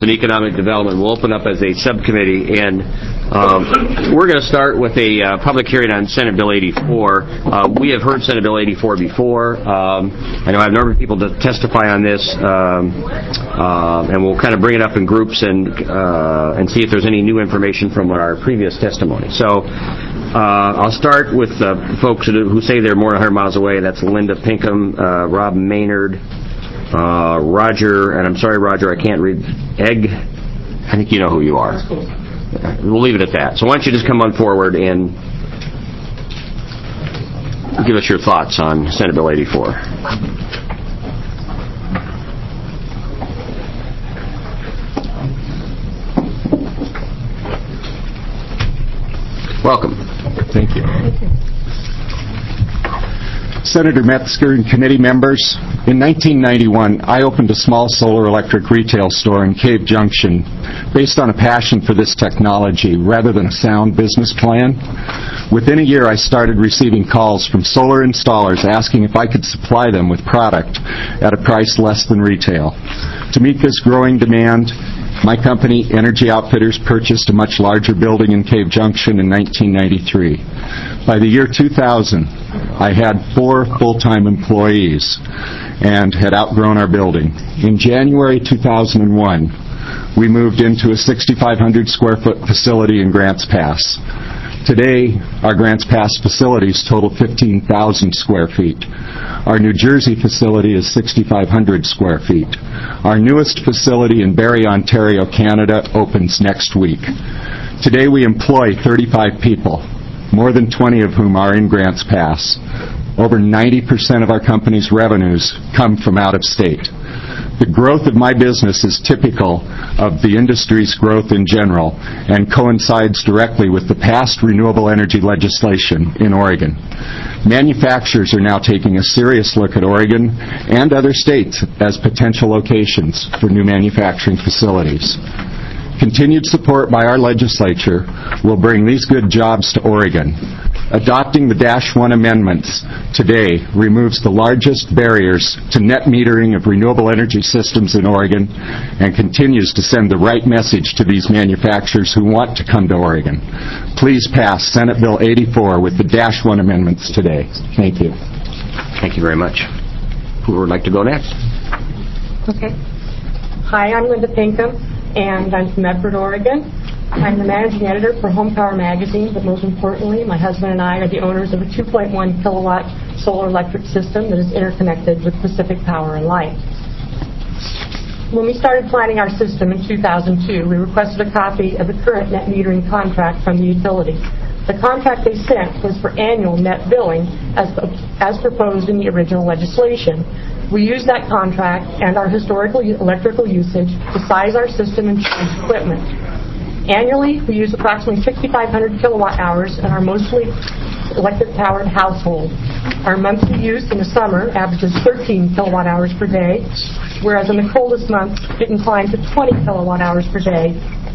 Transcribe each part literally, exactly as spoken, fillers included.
and Economic Development will open up as a subcommittee, and um, we're going to start with a uh, public hearing on Senate Bill eighty-four. Uh, we have heard Senate Bill eighty-four before. Um, I know I have a number of people to testify on this, um, uh, and we'll kind of bring it up in groups and uh, and see if there's any new information from our previous testimony. So uh, I'll start with uh, folks who say they're more than one hundred miles away. That's Linda Pinkham, uh, Rob Maynard, Uh, Roger, and I'm sorry, Roger, I can't read. Egg, I think you know who you are. We'll leave it at that. So why don't you just come on forward and give us your thoughts on Senate Bill eighty-four. Welcome. Thank you. Senator Metzger and committee members, in nineteen ninety-one, I opened a small solar electric retail store in Cave Junction based on a passion for this technology rather than a sound business plan. Within a year, I started receiving calls from solar installers asking if I could supply them with product at a price less than retail. To meet this growing demand, my company, Energy Outfitters, purchased a much larger building in Cave Junction in nineteen ninety-three. By the year two thousand, I had four full-time employees and had outgrown our building. In January two thousand one, we moved into a six thousand five hundred square foot facility in Grants Pass. Today, our Grants Pass facilities total fifteen thousand square feet. Our New Jersey facility is six thousand five hundred square feet. Our newest facility in Barrie, Ontario, Canada, opens next week. Today, we employ thirty-five people, more than twenty of whom are in Grants Pass. Over ninety percent of our company's revenues come from out of state. The growth of my business is typical of the industry's growth in general and coincides directly with the past renewable energy legislation in Oregon. Manufacturers are now taking a serious look at Oregon and other states as potential locations for new manufacturing facilities. Continued support by our legislature will bring these good jobs to Oregon. Adopting the Dash one amendments today removes the largest barriers to net metering of renewable energy systems in Oregon and continues to send the right message to these manufacturers who want to come to Oregon. Please pass Senate Bill eighty-four with the Dash one amendments today. Thank you. Thank you very much. Who would like to go next? Okay. Hi, I'm Linda Pinkham, and I'm from Medford, Oregon. I'm the managing editor for Home Power Magazine, but most importantly, my husband and I are the owners of a two point one kilowatt solar electric system that is interconnected with Pacific Power and Light. When we started planning our system in two thousand two, we requested a copy of the current net metering contract from the utility. The contract they sent was for annual net billing as, as proposed in the original legislation. We used that contract and our historical electrical usage to size our system and change equipment. Annually, we use approximately six thousand five hundred kilowatt hours in our mostly electric-powered household. Our monthly use in the summer averages thirteen kilowatt hours per day, whereas in the coldest months, it inclines to twenty kilowatt hours per day.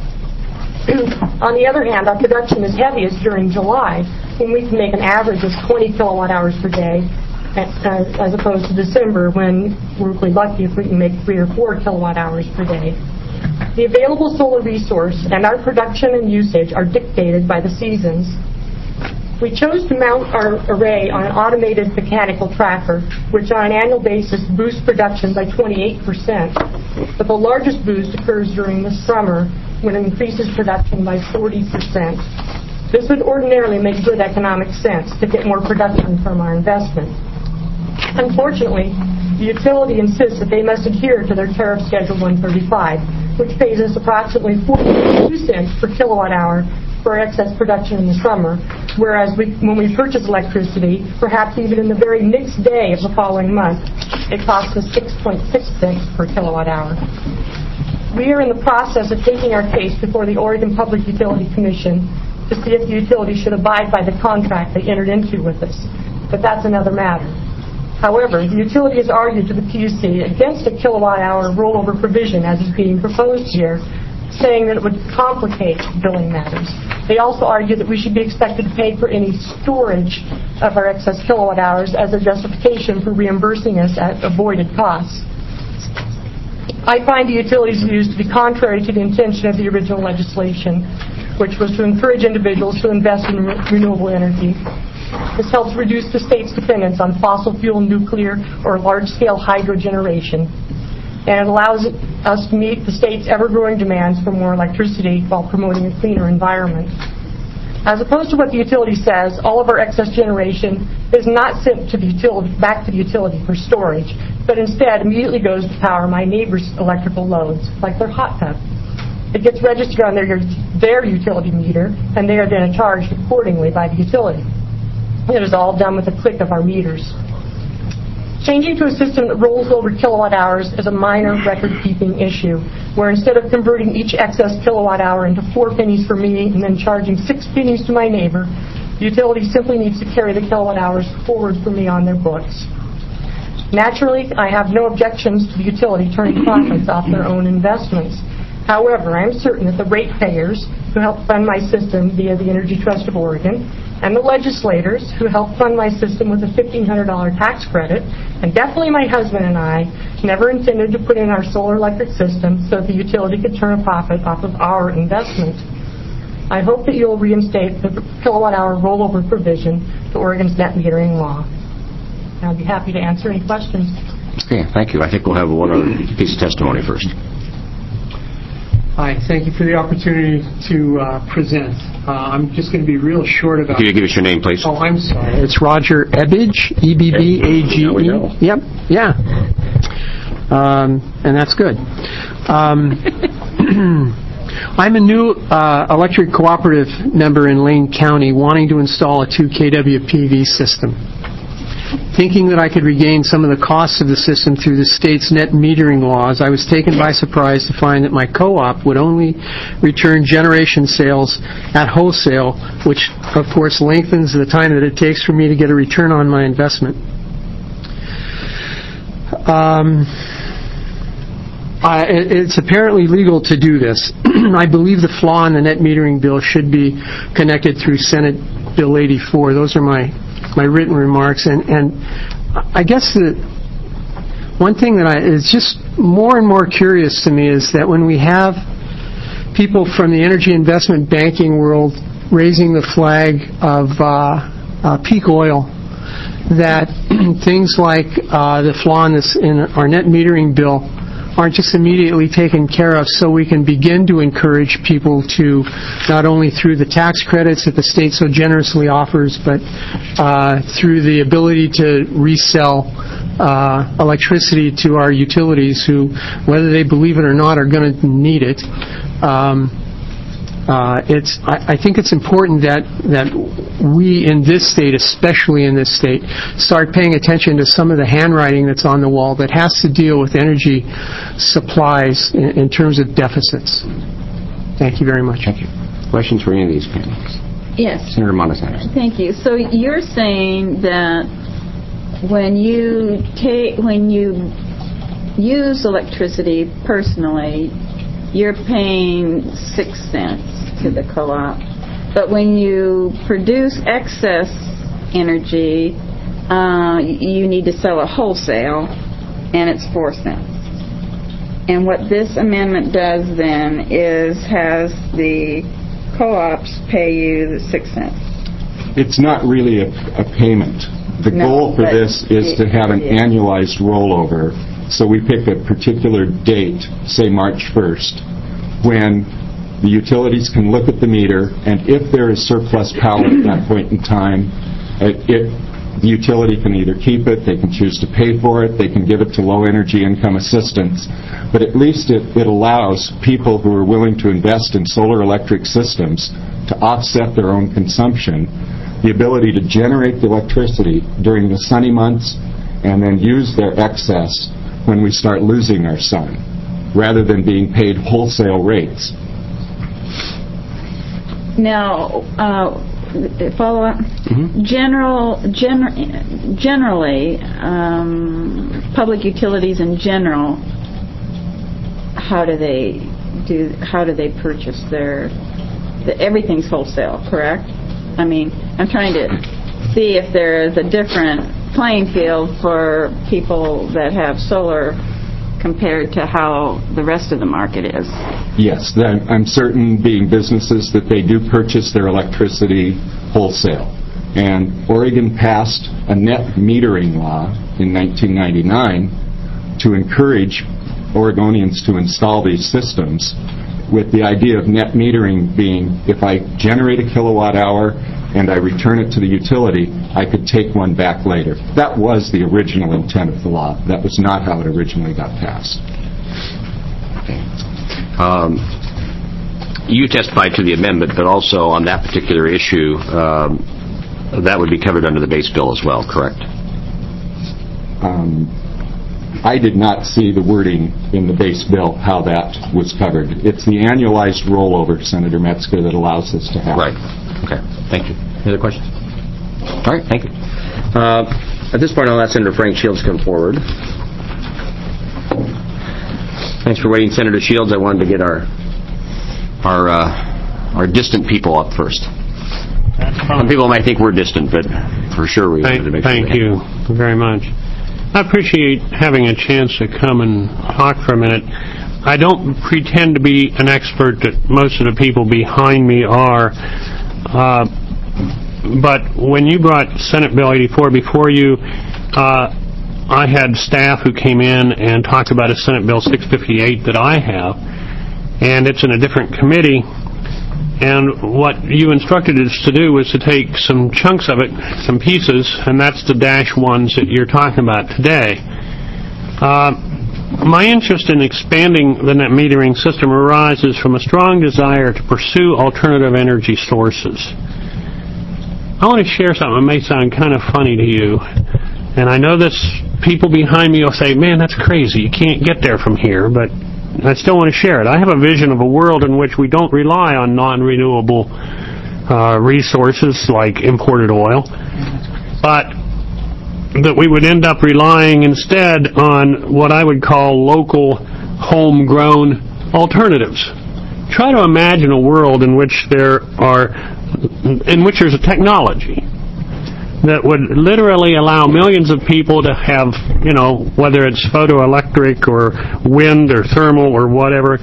On the other hand, our production is heaviest during July, when we can make an average of twenty kilowatt hours per day, as opposed to December, when we're really lucky if we can make three or four kilowatt hours per day. The available solar resource and our production and usage are dictated by the seasons. We chose to mount our array on an automated mechanical tracker, which on an annual basis boosts production by twenty-eight percent. But the largest boost occurs during the summer, when it increases production by forty percent. This would ordinarily make good economic sense to get more production from our investment. Unfortunately, the utility insists that they must adhere to their tariff schedule one thirty-five, which pays us approximately forty-two cents per kilowatt hour for our excess production in the summer, whereas we, when we purchase electricity, perhaps even in the very next day of the following month, it costs us six point six cents per kilowatt hour. We are in the process of taking our case before the Oregon Public Utility Commission to see if the utility should abide by the contract they entered into with us, but that's another matter. However, the utility has argued to the P U C against a kilowatt-hour rollover provision as is being proposed here, saying that it would complicate billing matters. They also argue that we should be expected to pay for any storage of our excess kilowatt hours as a justification for reimbursing us at avoided costs. I find the utilities views to be contrary to the intention of the original legislation, which was to encourage individuals to invest in re- renewable energy. This helps reduce the state's dependence on fossil fuel, nuclear, or large-scale hydro generation, and it allows us to meet the state's ever-growing demands for more electricity while promoting a cleaner environment. As opposed to what the utility says, all of our excess generation is not sent to the utility, back to the utility for storage, but instead immediately goes to power my neighbors' electrical loads, like their hot tub. It gets registered on their, their utility meter, and they are then charged accordingly by the utility. It is all done with a click of our meters. Changing to a system that rolls over kilowatt hours is a minor record-keeping issue, where instead of converting each excess kilowatt hour into four pennies for me and then charging six pennies to my neighbor, the utility simply needs to carry the kilowatt hours forward for me on their books. Naturally, I have no objections to the utility turning profits off their own investments. However, I am certain that the ratepayers who help fund my system via the Energy Trust of Oregon and the legislators who help fund my system with a fifteen hundred dollars tax credit, and definitely my husband and I, never intended to put in our solar electric system so that the utility could turn a profit off of our investment. I hope that you will reinstate the kilowatt hour rollover provision to Oregon's net metering law. I'd be happy to answer any questions. Okay, thank you. I think we'll have one other piece of testimony first. Hi, thank you for the opportunity to uh, present. Uh, I'm just going to be real short about... Can you give us your name, please? Oh, I'm sorry. It's Roger Ebbage, E B B A G E. Yep, yeah. Um, and that's good. Um, I'm a new uh, electric cooperative member in Lane County wanting to install a two K W P V system. Thinking that I could regain some of the costs of the system through the state's net metering laws, I was taken by surprise to find that my co-op would only return generation sales at wholesale, which, of course, lengthens the time that it takes for me to get a return on my investment. Um, I, it's apparently legal to do this. I believe the flaw in the net metering bill should be connected through Senate Bill eighty-four. Those are my my written remarks, and, and I guess the one thing that I, is just more and more curious to me is that when we have people from the energy investment banking world raising the flag of uh, uh, peak oil, that things like uh, the flaw in, this, in our net metering bill aren't just immediately taken care of so we can begin to encourage people to, not only through the tax credits that the state so generously offers, but uh, through the ability to resell uh, electricity to our utilities who, whether they believe it or not, are going to need it. Um, Uh, it's. I, I think it's important that that we in this state, especially in this state, start paying attention to some of the handwriting that's on the wall that has to deal with energy supplies in, in terms of deficits. Thank you very much. Thank you. Questions for any of these panelists? Yes. Senator Montesano. Thank you. So you're saying that when you take when you use electricity personally, you're paying six cents to the co-op. But when you produce excess energy, uh, you need to sell a wholesale, and it's four cents. And what this amendment does then is has the co-ops pay you the six cents. It's not really a, a payment. The No, goal for but this is it- to have an it is. annualized rollover. So we pick a particular date, say March first, when the utilities can look at the meter, and if there is surplus power at that point in time, it, it, the utility can either keep it, they can choose to pay for it, they can give it to low-energy income assistance. But at least it, it allows people who are willing to invest in solar electric systems to offset their own consumption the ability to generate the electricity during the sunny months and then use their excess when we start losing our sun, rather than being paid wholesale rates. Now, uh, follow up. Mm-hmm. General, gener- generally, um, public utilities in general, how do they do? How do they purchase their? The, everything's wholesale, correct? I mean, I'm trying to see if there is a different playing field for people that have solar compared to how the rest of the market is. Yes, then I'm certain, being businesses, that they do purchase their electricity wholesale. And Oregon passed a net metering law in nineteen ninety-nine to encourage Oregonians to install these systems, with the idea of net metering being, if I generate a kilowatt hour and I return it to the utility, I could take one back later. That was the original intent of the law. That was not how it originally got passed. Okay. Um, you testified to the amendment, but also on that particular issue, um, that would be covered under the base bill as well, correct? Um, I did not see the wording in the base bill how that was covered. It's the annualized rollover, Senator Metzger, that allows this to happen. Right. Okay. Thank you. Any other questions? All right. Thank you. Uh, at this point, I'll ask Senator Frank Shields to come forward. Thanks for waiting, Senator Shields. I wanted to get our our uh, our distant people up first. Some people might think we're distant, but for sure we thank, wanted to make Thank sure you very much. I appreciate having a chance to come and talk for a minute. I don't pretend to be an expert that most of the people behind me are, uh, but when you brought Senate Bill eighty-four before you, uh, I had staff who came in and talked about a Senate Bill six fifty-eight that I have, and it's in a different committee. And what you instructed us to do was to take some chunks of it, some pieces, and that's the dash ones that you're talking about today. Uh, my interest in expanding the net metering system arises from a strong desire to pursue alternative energy sources. I want to share something that may sound kind of funny to you. And I know this, people behind me will say, man, that's crazy. You can't get there from here, but I still want to share it. I have a vision of a world in which we don't rely on non-renewable uh, resources like imported oil, but that we would end up relying instead on what I would call local, homegrown alternatives. Try to imagine a world in which there are, in which there's a technology that would literally allow millions of people to have, you know, whether it's photoelectric or wind or thermal or whatever,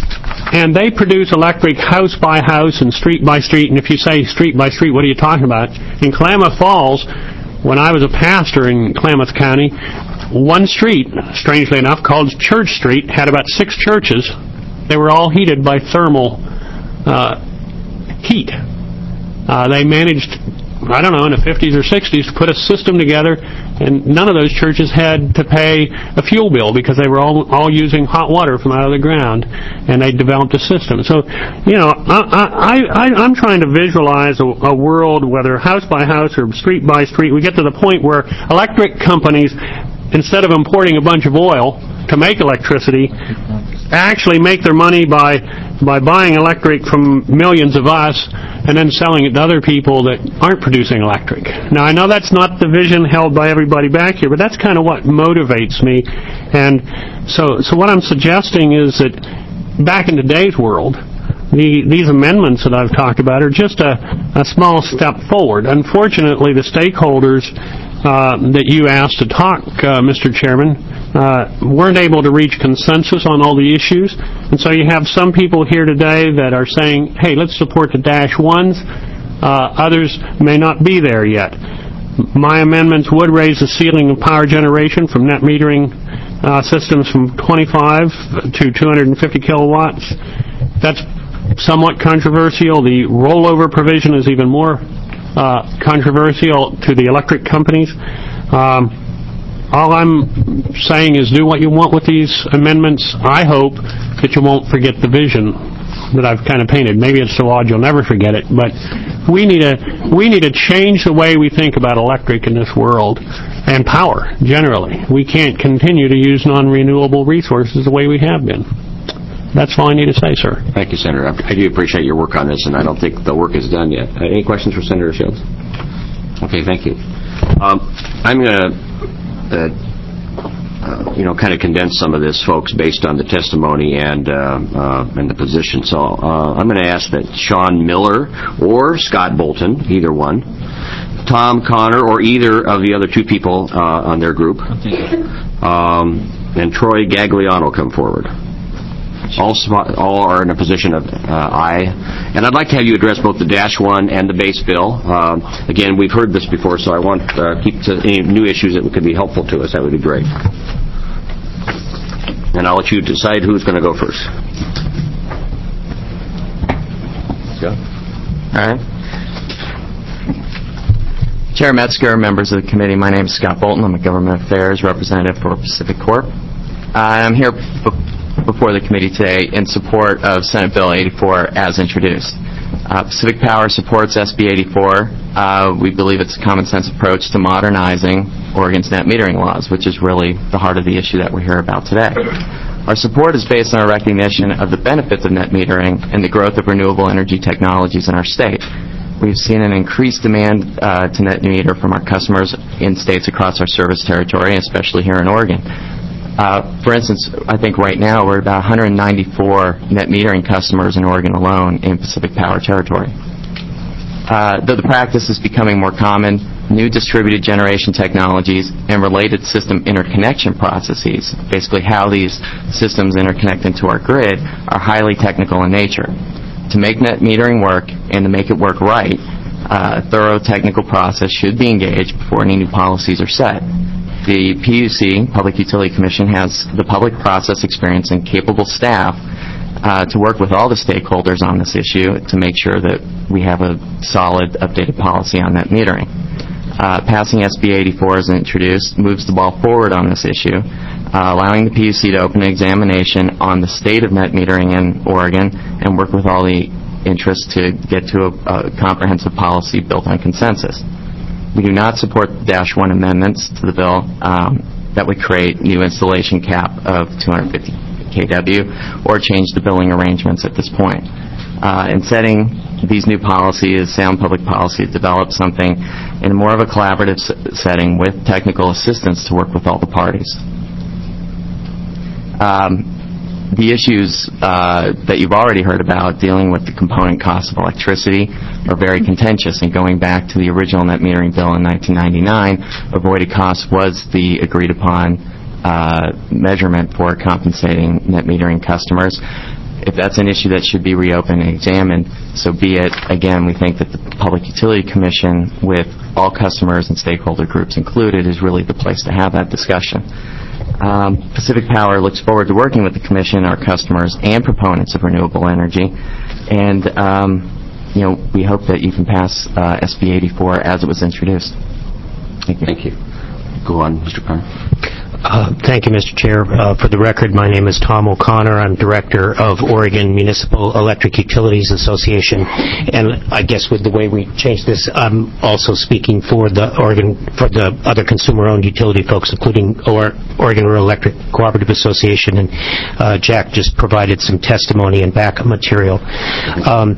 and they produce electric house by house and street by street. And if you say street by street, what are you talking about? In Klamath Falls, when I was a pastor in Klamath County, one street, strangely enough, called Church Street, had about six churches. They were all heated by thermal uh, heat. Uh, they managed, I don't know, in the fifties or sixties to put a system together, and none of those churches had to pay a fuel bill because they were all all using hot water from out of the ground, and they developed a system. So, you know, I, I, I, I'm trying to visualize a, a world, whether house by house or street by street, we get to the point where electric companies, instead of importing a bunch of oil to make electricity, actually make their money by by buying electric from millions of us and then selling it to other people that aren't producing electric. Now, I know that's not the vision held by everybody back here, but that's kind of what motivates me. And so, so what I'm suggesting is that back in today's world, the, these amendments that I've talked about are just a, a small step forward. Unfortunately, the stakeholders uh, that you asked to talk, uh, Mister Chairman, Uh, weren't able to reach consensus on all the issues, and so you have some people here today that are saying, hey, let's support the dash ones. Uh, others may not be there yet. My amendments would raise the ceiling of power generation from net metering uh, systems from twenty-five to two hundred fifty kilowatts. That's somewhat controversial. The rollover provision is even more uh, controversial to the electric companies. Um, All I'm saying is do what you want with these amendments. I hope that you won't forget the vision that I've kind of painted. Maybe it's so odd you'll never forget it, but we need to we need to change the way we think about electric in this world and power generally. We can't continue to use non-renewable resources the way we have been. That's all I need to say, sir. Thank you, Senator. I do appreciate your work on this, and I don't think the work is done yet. Uh, any questions for Senator Shields? Okay, thank you. Um, I'm going to Uh, uh, you know, kind of condense some of this, folks, based on the testimony and uh, uh, and the position. So uh, I'm going to ask that Sean Miller or Scott Bolton, either one, Tom Connor, or either of the other two people uh, on their group, um, and Troy Gagliano come forward. All, sm- all are in a position of uh, aye. And I'd like to have you address both the Dash one and the base bill. Um, again, we've heard this before, so I want to uh, keep to any new issues that could be helpful to us. That would be great. And I'll let you decide who's going to go first. Let's go. All right. Chair Metzger, members of the committee, my name is Scott Bolton. I'm a Government Affairs Representative for Pacific Corp. Uh, I'm here b- before the committee today in support of Senate Bill eighty-four as introduced. Uh, Pacific Power supports S B eighty-four. Uh, we believe it's a common-sense approach to modernizing Oregon's net metering laws, which is really the heart of the issue that we're here about today. Our support is based on a recognition of the benefits of net metering and the growth of renewable energy technologies in our state. We've seen an increased demand uh, to net meter from our customers in states across our service territory, especially here in Oregon. Uh, for instance, I think right now we're about one hundred ninety-four net metering customers in Oregon alone in Pacific Power territory. Uh, though the practice is becoming more common, new distributed generation technologies and related system interconnection processes, basically how these systems interconnect into our grid, are highly technical in nature. To make net metering work and to make it work right, uh, a thorough technical process should be engaged before any new policies are set. The P U C, Public Utility Commission, has the public process experience and capable staff uh, to work with all the stakeholders on this issue to make sure that we have a solid, updated policy on net metering. Uh, passing S B eighty-four as introduced moves the ball forward on this issue, uh, allowing the P U C to open an examination on the state of net metering in Oregon and work with all the interests to get to a, a comprehensive policy built on consensus. We do not support the Dash one amendments to the bill um, that would create new installation cap of two hundred fifty kilowatt or change the billing arrangements at this point. Uh, in setting these new policies, sound public policy, to develop something in more of a collaborative s- setting with technical assistance to work with all the parties. Um, the issues uh, that you've already heard about dealing with the component cost of electricity are very contentious, and going back to the original net metering bill in nineteen ninety-nine, avoided cost was the agreed upon uh, measurement for compensating net metering customers. If that's an issue that should be reopened and examined, so be it. Again, we think that the Public Utility Commission, with all customers and stakeholder groups included, is really the place to have that discussion. Um, Pacific Power looks forward to working with the Commission, our customers, and proponents of renewable energy. And, um, you know, we hope that you can pass uh, S B eighty-four as it was introduced. Thank you. Thank you. Go on, Mister Carr. Uh, thank you, Mister Chair. Uh, for the record, my name is Tom O'Connor. I'm Director of Oregon Municipal Electric Utilities Association, and I guess with the way we changed this, I'm also speaking for the Oregon, for the other consumer-owned utility folks, including or, Oregon Rural Electric Cooperative Association, and uh, Jack just provided some testimony and backup material. Um,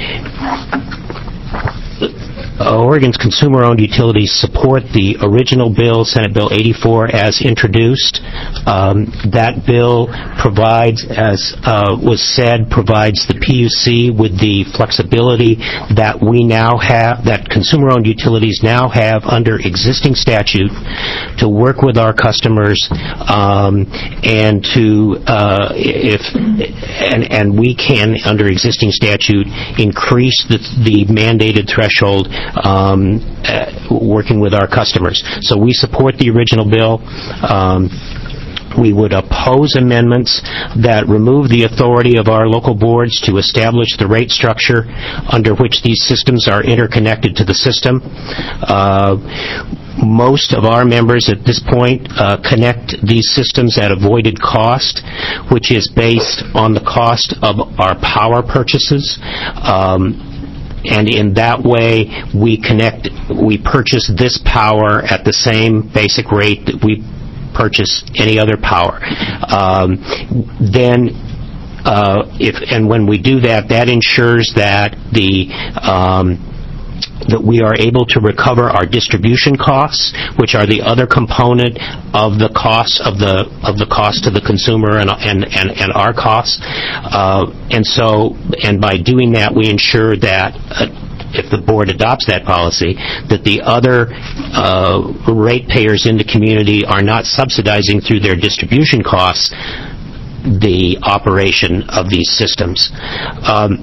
Uh, Oregon's consumer-owned utilities support the original bill, Senate Bill eighty-four, as introduced. Um, that bill provides, as uh, was said, provides the P U C with the flexibility that we now have, that consumer-owned utilities now have under existing statute to work with our customers um, and to, uh, if, and, and we can, under existing statute, increase the, the mandated threshold Um, uh, working with our customers. So we support the original bill. Um, we would oppose amendments that remove the authority of our local boards to establish the rate structure under which these systems are interconnected to the system. Uh, Most of our members at this point uh, connect these systems at avoided cost, which is based on the cost of our power purchases. Um, And in that way, we connect, we purchase this power at the same basic rate that we purchase any other power. Um, then, uh, if and when we do that, that ensures that the um, that we are able to recover our distribution costs, which are the other component of the cost of the of the cost to the consumer and and and, and our costs. Uh, and so, and by doing that, we ensure that uh, if the board adopts that policy, that the other uh, ratepayers in the community are not subsidizing through their distribution costs the operation of these systems. Um,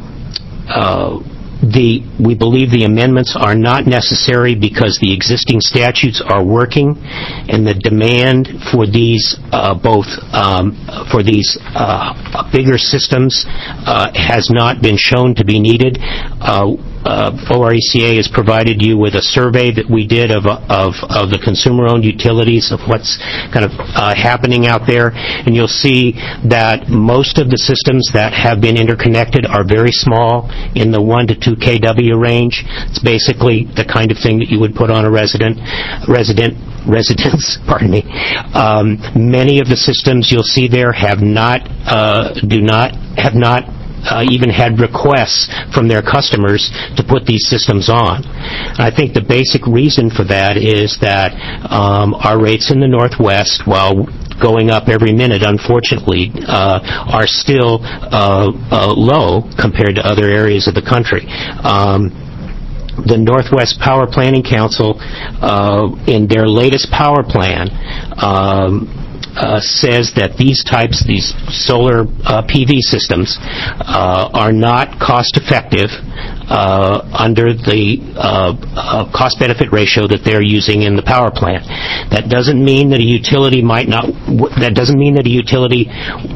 uh, The, we believe the amendments are not necessary because the existing statutes are working, and the demand for these uh, both um, for these uh, bigger systems uh, has not been shown to be needed. Uh, uh, O R E C A has provided you with a survey that we did of of, of the consumer-owned utilities, of what's kind of uh, happening out there, and you'll see that most of the systems that have been interconnected are very small, in the one to two K W range. It's basically the kind of thing that you would put on a resident resident residence. Pardon me. Um, many of the systems you'll see there have not uh, do not have not. Uh, even had requests from their customers to put these systems on. I think the basic reason for that is that um, our rates in the Northwest, while going up every minute, unfortunately, uh, are still uh, uh, low compared to other areas of the country. Um, the Northwest Power Planning Council, uh, in their latest power plan, um, Uh, says that these types, these solar uh, P V systems, uh, are not cost-effective uh, under the uh, uh, cost-benefit ratio that they're using in the power plant. That doesn't mean that a utility might not. W- that doesn't mean that a utility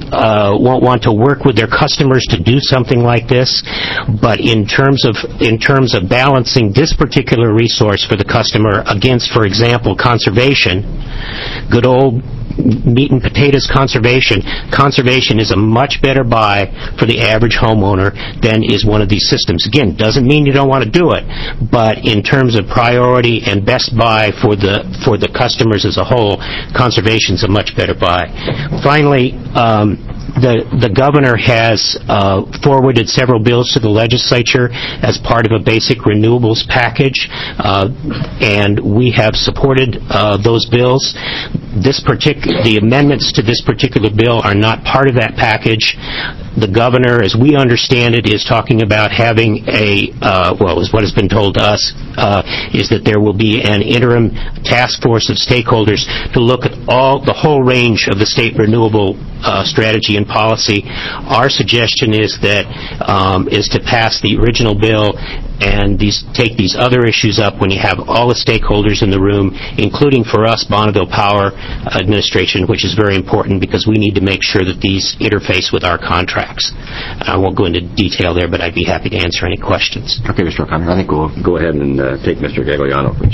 uh, won't want to work with their customers to do something like this. But in terms of in terms of balancing this particular resource for the customer against, for example, conservation, good old meat and potatoes conservation. Conservation is a much better buy for the average homeowner than is one of these systems. Again, doesn't mean you don't want to do it, but in terms of priority and best buy for the for the customers as a whole, conservation is a much better buy. Finally, um, The, the governor has uh, forwarded several bills to the legislature as part of a basic renewables package, uh, and we have supported uh, those bills. This partic- the amendments to this particular bill are not part of that package. The governor, as we understand it, is talking about having a, uh, well, is what has been told to us, uh, is that there will be an interim task force of stakeholders to look at all, the whole range of the state renewable uh, strategy and policy. Our suggestion is that, um, is to pass the original bill and these take these other issues up when you have all the stakeholders in the room, including for us, Bonneville Power Administration, which is very important because we need to make sure that these interface with our contracts. I won't go into detail there, but I'd be happy to answer any questions. Okay, Mister O'Connor, I think we'll go ahead and uh, take Mister Gagliano first.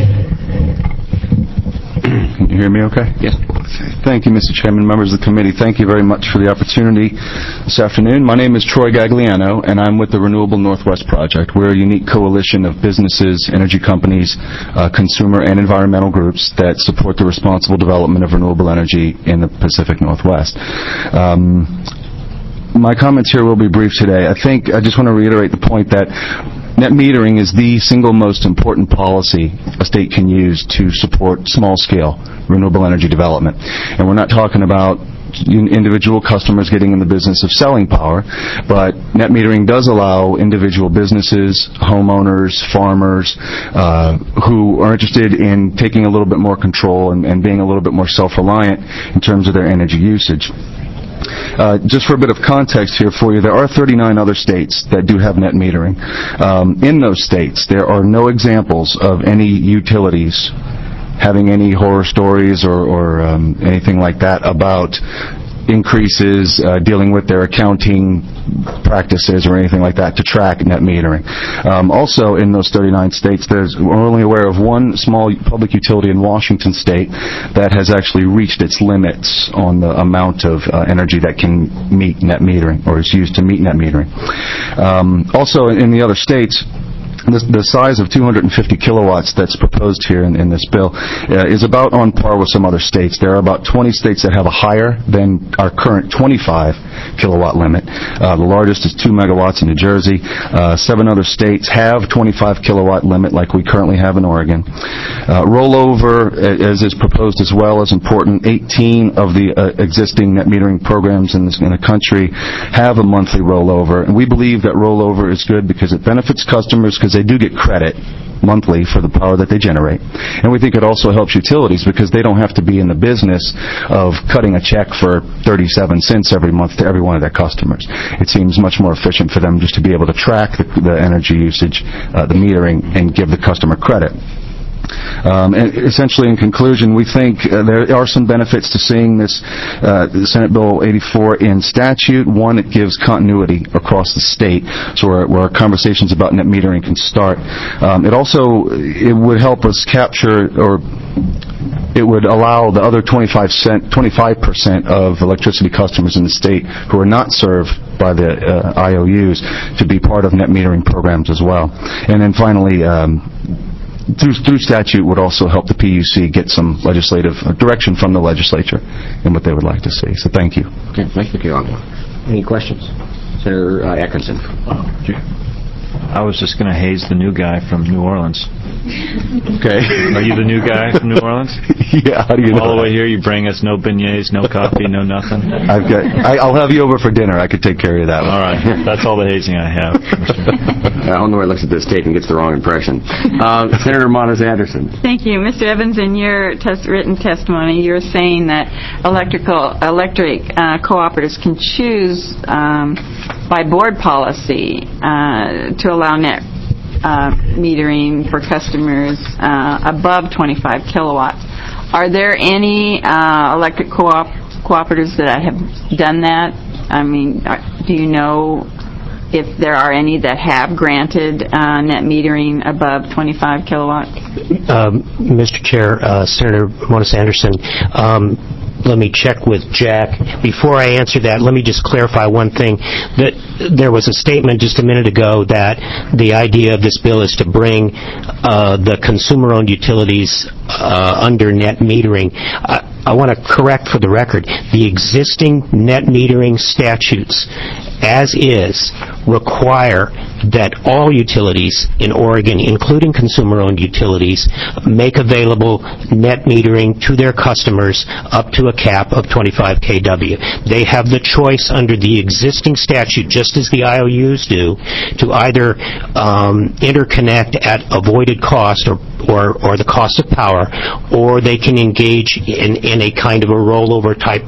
Can you hear me okay? Yes. Thank you, Mister Chairman, members of the committee. Thank you very much for the opportunity this afternoon. My name is Troy Gagliano, and I'm with the Renewable Northwest Project. We're a unique coalition of businesses, energy companies, uh, consumer and environmental groups that support the responsible development of renewable energy in the Pacific Northwest. Um, my comments here will be brief today. I think I just want to reiterate the point that net metering is the single most important policy a state can use to support small-scale renewable energy development. And we're not talking about individual customers getting in the business of selling power, but net metering does allow individual businesses, homeowners, farmers, uh, who are interested in taking a little bit more control and, and being a little bit more self-reliant in terms of their energy usage. Uh, just for a bit of context here for you, there are thirty-nine other states that do have net metering. Um, in those states, there are no examples of any utilities having any horror stories or, or um, anything like that about increases uh, dealing with their accounting practices or anything like that to track net metering. Um, also, in those thirty-nine states, there's, we're only aware of one small public utility in Washington State that has actually reached its limits on the amount of uh, energy that can meet net metering or is used to meet net metering. Um, also, in the other states, The, the size of two hundred fifty kilowatts that's proposed here in, in this bill uh, is about on par with some other states. There are about twenty states that have a higher than our current twenty-five kilowatt limit. Uh, the largest is two megawatts in New Jersey. Uh, seven other states have twenty-five kilowatt limit like we currently have in Oregon. Uh, rollover, as is proposed as well, is important. eighteen of the uh, existing net metering programs in, this, in the country have a monthly rollover, and we believe that rollover is good because it benefits customers because because they do get credit monthly for the power that they generate. And we think it also helps utilities because they don't have to be in the business of cutting a check for thirty-seven cents every month to every one of their customers. It seems much more efficient for them just to be able to track the, the energy usage, uh, the metering, and give the customer credit. Um, and essentially, in conclusion, we think uh, there are some benefits to seeing this uh, Senate Bill eighty-four in statute. One, it gives continuity across the state, so where, where our conversations about net metering can start. Um, it also it would help us capture, or it would allow the other twenty-five percent of electricity customers in the state who are not served by the uh, I O Us to be part of net metering programs as well. And then finally, um, Through, through statute would also help the P U C get some legislative direction from the legislature in what they would like to see. So thank you. Okay, thank you. Any questions? Senator uh, Atkinson. I was just going to haze the new guy from New Orleans. Okay. Are you the new guy from New Orleans? Yeah, how do you know? All the way here, you bring us no beignets, no coffee, no nothing? I've got, I, I'll have you over for dinner. I could take care of you that way. All right. That's all the hazing I have. I don't know where looks at this tape and gets the wrong impression. Uh, Senator Monas Anderson. Thank you. Mister Evans, in your test, written testimony, you're saying that electrical electric uh, cooperatives can choose um, by board policy uh, to allow net Uh, metering for customers uh, above twenty-five kilowatts. Are there any uh, electric co-op cooperatives that have done that? I mean, are, do you know if there are any that have granted uh, net metering above twenty-five kilowatts? Um, Mister Chair, uh, Senator Monas Anderson, um, let me check with Jack. Before I answer that, let me just clarify one thing. That there was a statement just a minute ago that the idea of this bill is to bring uh, the consumer-owned utilities uh, under net metering. I, I want to correct for the record, the existing net metering statutes, as is, require that all utilities in Oregon, including consumer-owned utilities, make available net metering to their customers up to a cap of twenty-five kilowatts. They have the choice under the existing statute, just as the I O Us do, to either um, interconnect at avoided cost or, or, or the cost of power, or they can engage in, in a kind of a rollover type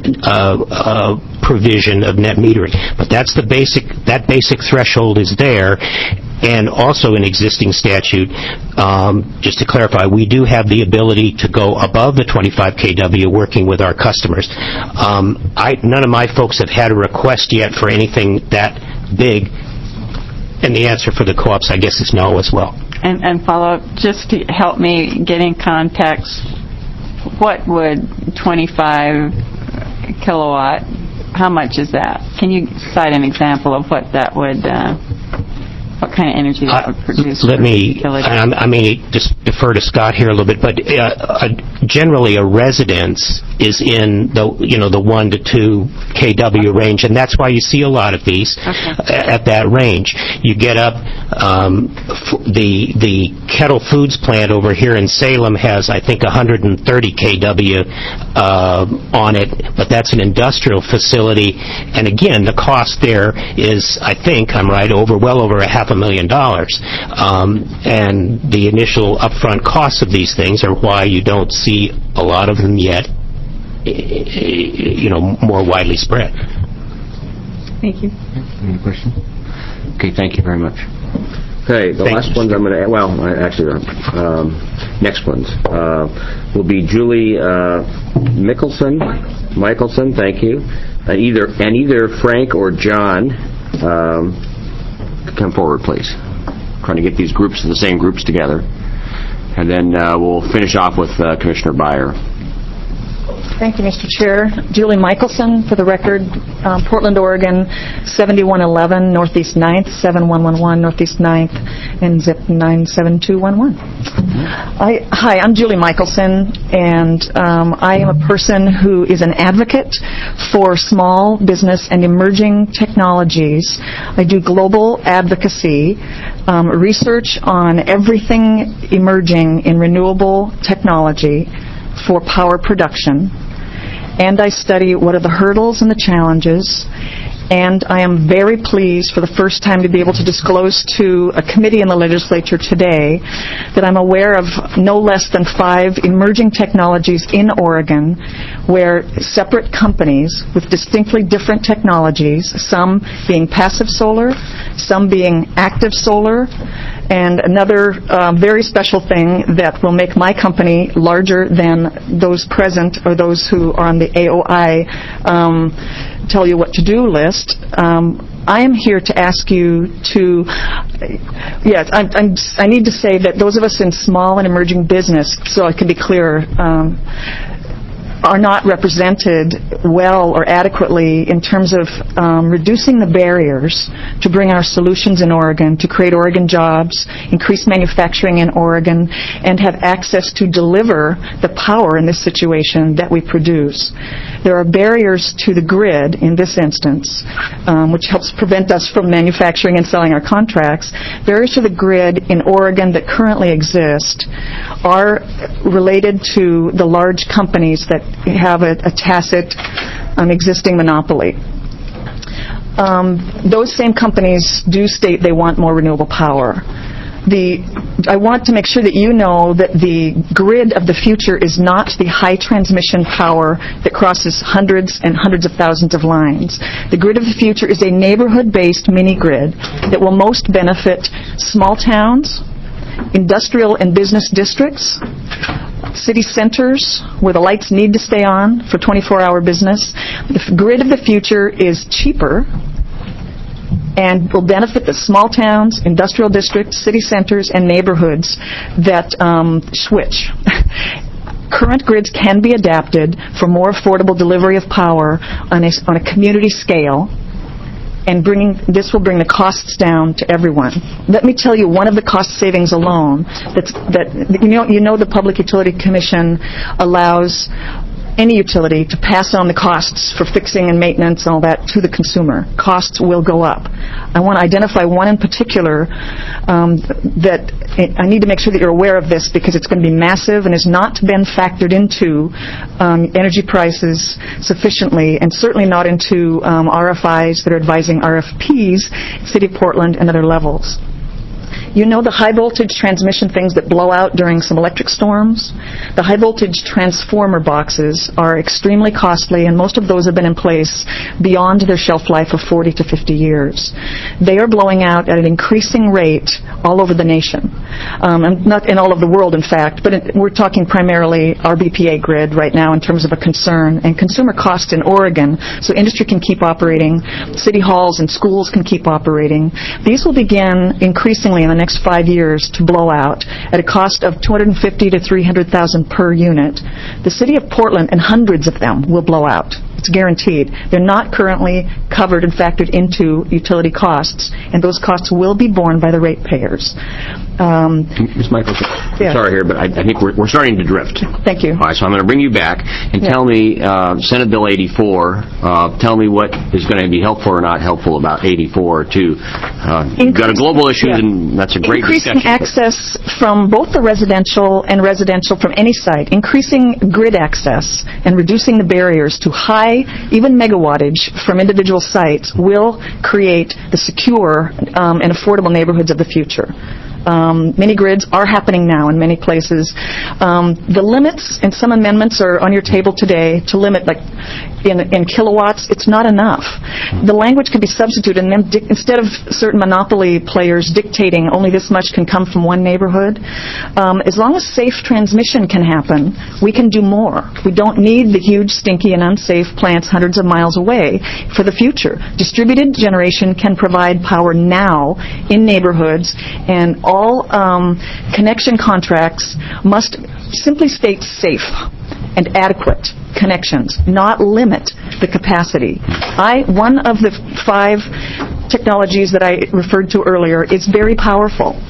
uh, uh, provision of net metering. But that's the basic, that basic threshold is there. And also in existing statute, um, just to clarify, we do have the ability to go above the twenty-five kilowatts working with our customers. Um, I, none of my folks have had a request yet for anything that big, and the answer for the co-ops, I guess, is no as well. And, and follow up, just to help me get in context, what would twenty-five kilowatt, how much is that? Can you cite an example of what that would, uh, what kind of energy that would produce? Uh, let me, I, I may just defer to Scott here a little bit, but uh, uh, generally a residence is in the, you know, the one to two kilowatt range, and that's why you see a lot of these okay. at that range. You get up, um, f- the the Kettle Foods plant over here in Salem has, I think, one hundred thirty kilowatts uh, on it, but that's an industrial facility, and again, the cost there is, I think, I'm right, over well over a half a million dollars, um, and the initial upfront costs of these things are why you don't see a lot of them yet, you know, more widely spread. Thank you. Any questions? Okay, thank you very much. Okay, the Thank last you, ones I'm going to, well, actually, um, next ones uh, will be Julie uh, Mickelson. Michelson, thank you. Uh, either and either Frank or John, um, come forward, please. Trying to get these groups, the same groups together, and then uh, we'll finish off with uh, Commissioner Byer. Thank you, Mister Chair. Julie Michelson, for the record, um, Portland, Oregon, seventy-one eleven Northeast ninth, seven one one one Northeast ninth, and zip nine seven two one one. I, hi, I'm Julie Michelson, and um, I am a person who is an advocate for small business and emerging technologies. I do global advocacy, um, research on everything emerging in renewable technology for power production, and I study what are the hurdles and the challenges And I am very pleased for the first time to be able to disclose to a committee in the legislature today that I'm aware of no less than five emerging technologies in Oregon where separate companies with distinctly different technologies, some being passive solar, some being active solar, and another uh, very special thing that will make my company larger than those present or those who are on the A O I um, tell you what to do list. Um, I am here to ask you to, yes, I'm, I'm, I need to say that those of us in small and emerging business, so I can be clearer, um, are not represented well or adequately in terms of um, reducing the barriers to bring our solutions in Oregon, to create Oregon jobs, increase manufacturing in Oregon, and have access to deliver the power in this situation that we produce. There are barriers to the grid in this instance, um, which helps prevent us from manufacturing and selling our contracts. Barriers to the grid in Oregon that currently exist are related to the large companies that have a, a tacit um, existing monopoly. Um, those same companies do state they want more renewable power. The, I want to make sure that you know that the grid of the future is not the high transmission power that crosses hundreds and hundreds of thousands of lines. The grid of the future is a neighborhood-based mini-grid that will most benefit small towns, industrial and business districts, city centers where the lights need to stay on for twenty-four hour business. The grid of the future is cheaper and will benefit the small towns, industrial districts, city centers, and neighborhoods that um, switch. Current grids can be adapted for more affordable delivery of power on a, on a community scale, and bringing this will bring the costs down to everyone. Let me tell you one of the cost savings alone. That's, that you know, you know the Public Utility Commission allows any utility to pass on the costs for fixing and maintenance and all that to the consumer. Costs will go up. I want to identify one in particular um, that I need to make sure that you're aware of this because it's going to be massive and has not been factored into um, energy prices sufficiently, and certainly not into um, R F Is that are advising R F Ps, City of Portland, and other levels. You know the high voltage transmission things that blow out during some electric storms? The high voltage transformer boxes are extremely costly, and most of those have been in place beyond their shelf life of forty to fifty years. They are blowing out at an increasing rate all over the nation. Um, and not in all of the world, in fact, but it, we're talking primarily our B P A grid right now in terms of a concern, and consumer cost in Oregon, so industry can keep operating, city halls and schools can keep operating. These will begin increasingly in the next five years to blow out at a cost of two hundred fifty to three hundred thousand per unit. The City of Portland and hundreds of them will blow out. It's guaranteed. They're not currently covered and factored into utility costs, and those costs will be borne by the ratepayers. Um, Miz Michelson, yeah. I'm sorry here, but I, I think we're, we're starting to drift. Thank you. All right, so I'm going to bring you back and Yeah. tell me, uh, Senate Bill eighty-four, uh, tell me what is going to be helpful or not helpful about eighty-four to, uh, you've got a global issue, yeah. and that's a great Increasing discussion. access from both the residential and residential from any site, increasing grid access and reducing the barriers to high, even megawattage from individual sites will create the secure um, and affordable neighborhoods of the future. Um, mini grids are happening now in many places. Um, the limits, and some amendments are on your table today to limit, like in, in kilowatts, it's not enough. The language can be substituted, and then di- instead of certain monopoly players dictating only this much can come from one neighborhood, um, as long as safe transmission can happen, we can do more. We don't need the huge, stinky, and unsafe plants hundreds of miles away for the future. Distributed generation can provide power now in neighborhoods, and all um, connection contracts must simply state safe and adequate connections, not limit the capacity. I, one of the five technologies that I referred to earlier is very powerful.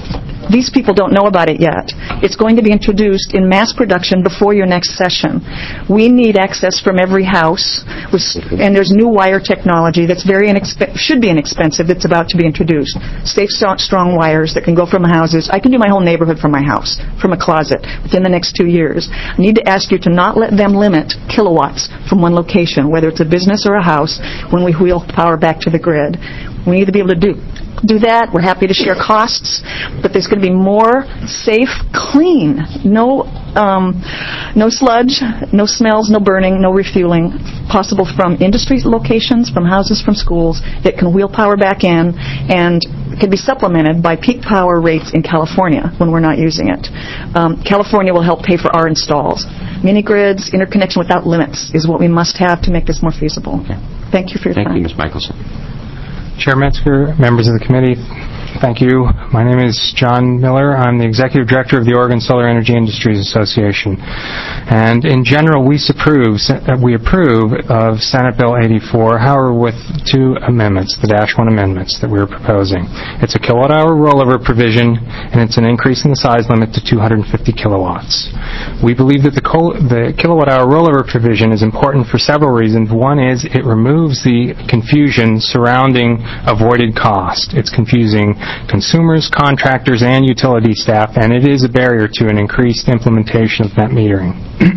These people don't know about it yet. It's going to be introduced in mass production before your next session. We need access from every house, with, and there's new wire technology that's very inexp- should be inexpensive that's about to be introduced. Safe, strong wires that can go from houses. I can do my whole neighborhood from my house, from a closet, within the next two years. I need to ask you to not let them limit kilowatts from one location, whether it's a business or a house, when we wheel power back to the grid. We need to be able to do do that. We're happy to share costs, but there's going to be more safe, clean, no um, no sludge, no smells, no burning, no refueling, possible from industry locations, from houses, from schools. It can wheel power back in and can be supplemented by peak power rates in California when we're not using it. Um, California will help pay for our installs. Mini grids, interconnection without limits is what we must have to make this more feasible. Okay. Thank you for your Thank time. you, Miz Michelson. Chair Metzger, members of the committee, thank you. My name is John Miller. I'm the Executive Director of the Oregon Solar Energy Industries Association. And in general, we approve, we approve of Senate Bill eighty-four, however, with two amendments, the Dash one amendments that we're proposing. It's a kilowatt-hour rollover provision, and it's an increase in the size limit to two hundred fifty kilowatts. We believe that the, col- the kilowatt-hour rollover provision is important for several reasons. One is it removes the confusion surrounding avoided cost. It's confusing consumers, contractors, and utility staff, and it is a barrier to an increased implementation of net metering.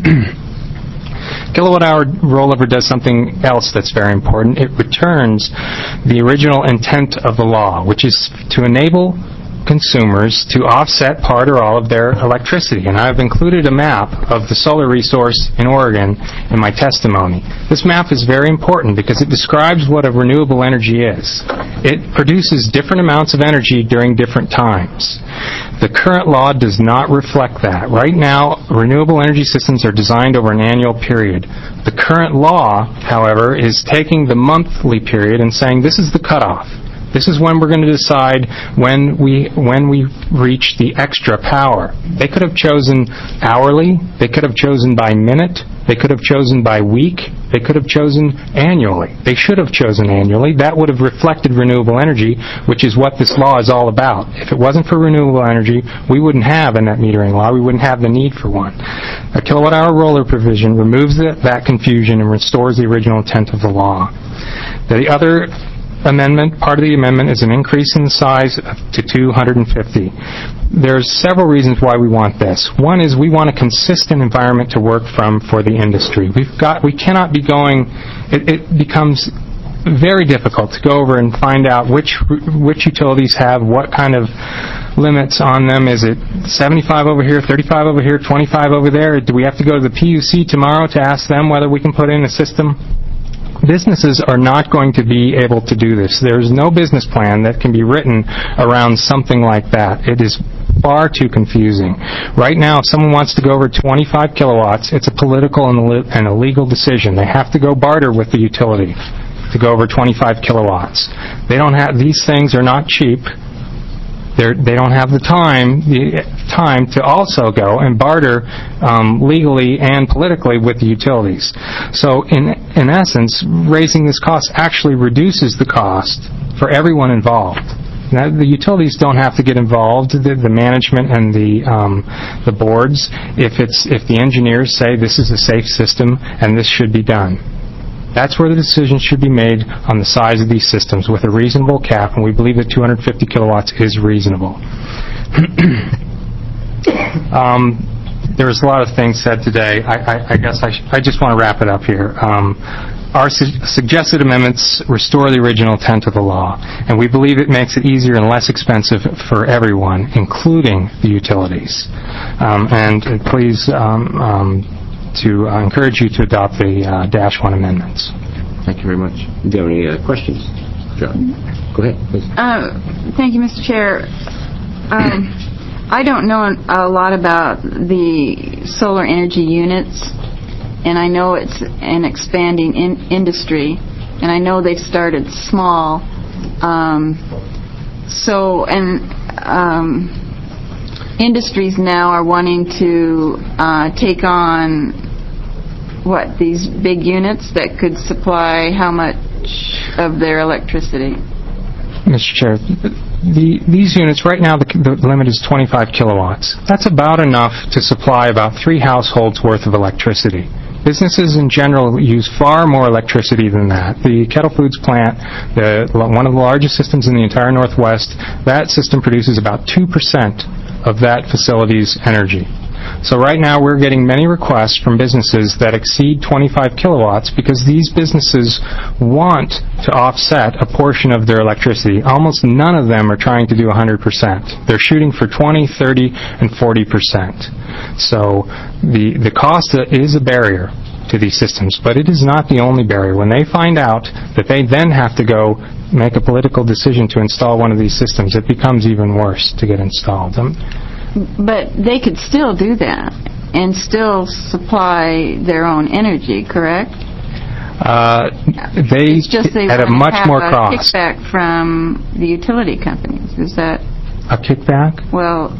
Kilowatt-hour rollover does something else that's very important. It returns the original intent of the law, which is to enable consumers to offset part or all of their electricity. And I've included a map of the solar resource in Oregon in my testimony. This map is very important because it describes what a renewable energy is. It produces different amounts of energy during different times. The current law does not reflect that. Right now, renewable energy systems are designed over an annual period. The current law, however, is taking the monthly period and saying this is the cutoff. This is when we're going to decide when we when we reach the extra power. They could have chosen hourly. They could have chosen by minute. They could have chosen by week. They could have chosen annually. They should have chosen annually. That would have reflected renewable energy, which is what this law is all about. If it wasn't for renewable energy, we wouldn't have a net metering law. We wouldn't have the need for one. A kilowatt-hour roller provision removes the, that confusion and restores the original intent of the law. The other amendment, part of the amendment, is an increase in the size to two hundred fifty. There's several reasons why we want this. One is we want a consistent environment to work from for the industry. We've got, we cannot be going, it, it becomes very difficult to go over and find out which which utilities have what kind of limits on them. Is it seventy-five over here, thirty-five over here, twenty-five over there? Do we have to go to the P U C tomorrow to ask them whether we can put in a system? Businesses are not going to be able to do this. There is no business plan that can be written around something like that. It is far too confusing. Right now, if someone wants to go over twenty-five kilowatts, it's a political and a legal decision. They have to go barter with the utility to go over twenty-five kilowatts. They don't have, these things are not cheap. They're, they don't have the time the time to also go and barter um, legally and politically with the utilities. So in in essence, raising this cost actually reduces the cost for everyone involved. Now, the utilities don't have to get involved, the, the management and the um, the boards, if it's if the engineers say this is a safe system and this should be done. That's where the decision should be made on the size of these systems with a reasonable cap, and we believe that two hundred fifty kilowatts is reasonable. um, there's a lot of things said today. I, I, I guess I, sh- I just want to wrap it up here. Um, our su- suggested amendments restore the original intent of the law, and we believe it makes it easier and less expensive for everyone, including the utilities. Um, and uh, please... Um, um, to uh, encourage you to adopt the uh, Dash one amendments. Thank you very much. Do you have any uh, questions? John? Go ahead, please. Uh, thank you, Mister Chair. Um, I don't know a lot about the solar energy units, and I know it's an expanding in- industry, and I know they've started small. Um, so, and um, industries now are wanting to uh, take on what, these big units that could supply how much of their electricity? Mister Chair, the, these units, right now, the, the limit is twenty-five kilowatts. That's about enough to supply about three households' worth of electricity. Businesses in general use far more electricity than that. The Kettle Foods plant, the, one of the largest systems in the entire Northwest, that system produces about two percent of that facility's energy. So right now we're getting many requests from businesses that exceed twenty-five kilowatts because these businesses want to offset a portion of their electricity. Almost none of them are trying to do one hundred percent. They're shooting for twenty, thirty, and forty percent. So the, the cost is a barrier to these systems, but it is not the only barrier. When they find out that they then have to go make a political decision to install one of these systems, it becomes even worse to get installed. Um, But they could still do that and still supply their own energy, correct? Uh, they it's just they at a much have more a cost. kickback from the utility companies. Is that A kickback? well?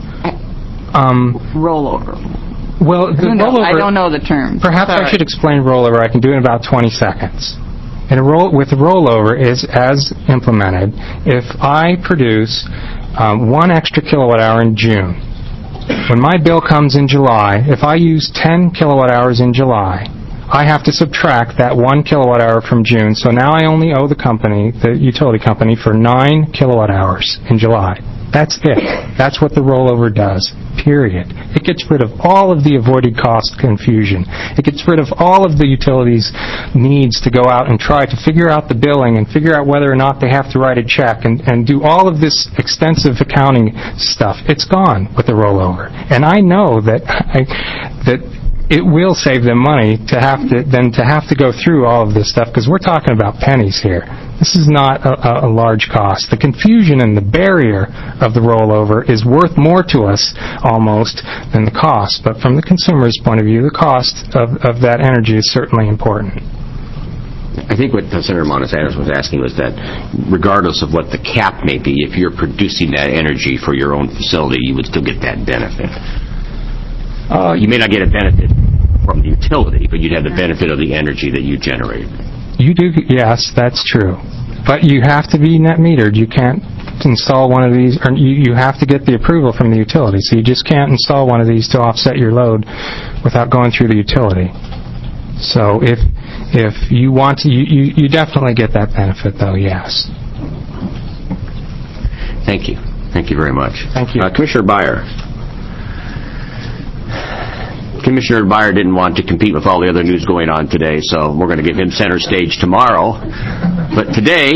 Um, rollover. Well, the I don't know, rollover. I don't know the term. Perhaps Sorry. I should explain rollover. I can do it in about twenty seconds. And a roll with a rollover is as implemented. If I produce um, one extra kilowatt hour in June, when my bill comes in July, if I use ten kilowatt hours in July, I have to subtract that one kilowatt hour from June. So now I only owe the company, the utility company, for nine kilowatt hours in July. That's it. That's what the rollover does, period. It gets rid of all of the avoided cost confusion. It gets rid of all of the utilities' needs to go out and try to figure out the billing and figure out whether or not they have to write a check and, and do all of this extensive accounting stuff. It's gone with the rollover. And I know that I, that it will save them money to have to then to have to go through all of this stuff, because we're talking about pennies here. This is not a, a large cost. The confusion and the barrier of the rollover is worth more to us almost than the cost. But from the consumer's point of view, the cost of, of that energy is certainly important. I think what Senator Montesano was asking was that regardless of what the cap may be, if you're producing that energy for your own facility, you would still get that benefit. Uh, you may not get a benefit from the utility, but you'd have the benefit of the energy that you generate. You do, yes, that's true. But you have to be net metered. You can't install one of these, or you, you have to get the approval from the utility. So you just can't install one of these to offset your load without going through the utility. So if if you want to, you, you, you definitely get that benefit, though, yes. Thank you. Thank you very much. Thank you. Uh, Commissioner Byer. Commissioner Byer didn't want to compete with all the other news going on today, so we're going to give him center stage tomorrow. But today,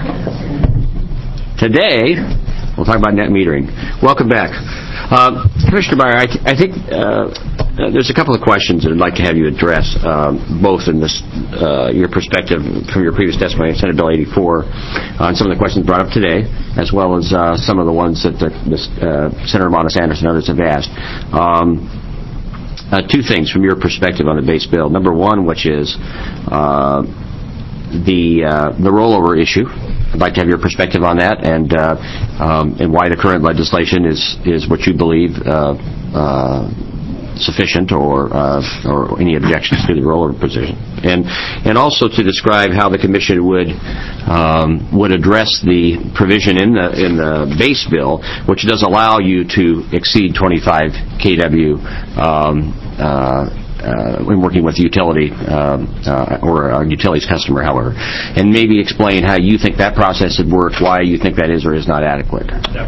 today, we'll talk about net metering. Welcome back. Uh, Commissioner Byer, I, th- I think uh, there's a couple of questions that I'd like to have you address, um, both in this, uh, your perspective from your previous testimony on Senate Bill eighty-four, uh, and some of the questions brought up today, as well as uh, some of the ones that the, this, uh, Senator Montes Anderson and others have asked. Um, Uh, two things from your perspective on the base bill. Number one, which is uh, the uh, the rollover issue. I'd like to have your perspective on that, and uh, um, and why the current legislation is is what you believe uh, uh, sufficient, or uh, or any objections to the rollover position, and and also to describe how the commission would um, would address the provision in the in the base bill, which does allow you to exceed twenty-five kilowatts um, uh, uh, when working with utility um, uh, or a utilities customer, however, and maybe explain how you think that process would work, why you think that is or is not adequate.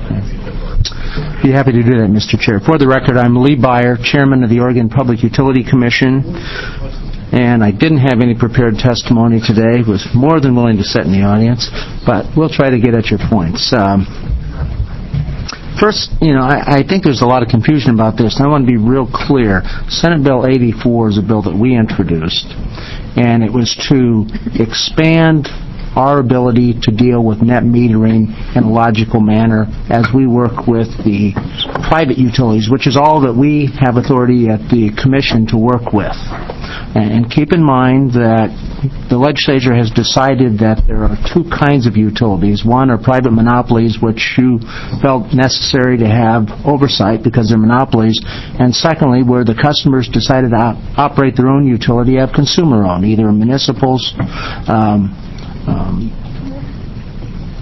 Be happy to do that, Mister Chair. For the record, I'm Lee Byer, Chairman of the Oregon Public Utility Commission, and I didn't have any prepared testimony today. Was more than willing to sit in the audience, but we'll try to get at your points. Um, First, you know, I, I think there's a lot of confusion about this, and I want to be real clear. Senate Bill eighty-four is a bill that we introduced, and it was to expand our ability to deal with net metering in a logical manner as we work with the private utilities, which is all that we have authority at the Commission to work with. And keep in mind that the legislature has decided that there are two kinds of utilities. One are private monopolies, which you felt necessary to have oversight because they're monopolies. And secondly, where the customers decided to op- operate their own utility, have consumer-owned, either municipals, um, Um,